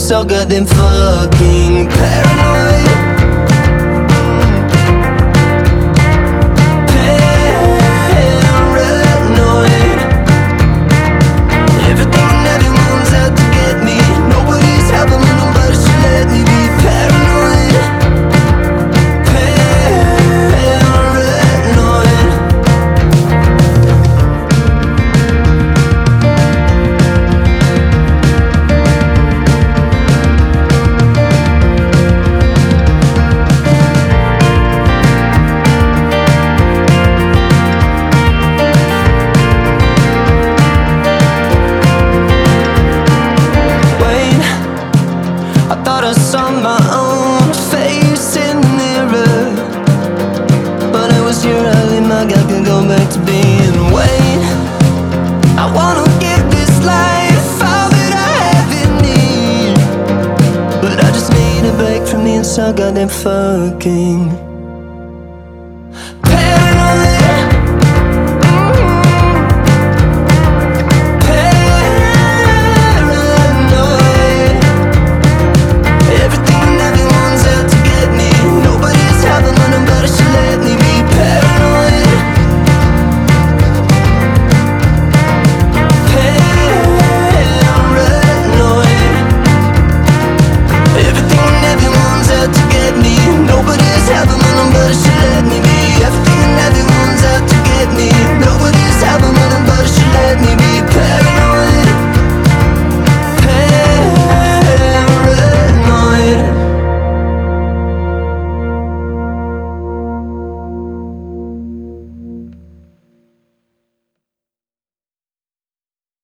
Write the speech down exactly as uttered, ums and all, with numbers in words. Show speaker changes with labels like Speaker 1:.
Speaker 1: so goddamn fucking paranoid. Paranoid. Everything and everyone's out to get me. Nobody's helping me, nobody should let me be paranoid. Paranoid. I thought I saw my own face in the mirror, but it was your early mug. I could go back to being Wayne. I wanna give this life all that I have in me, but I just need a break from being so goddamn fucking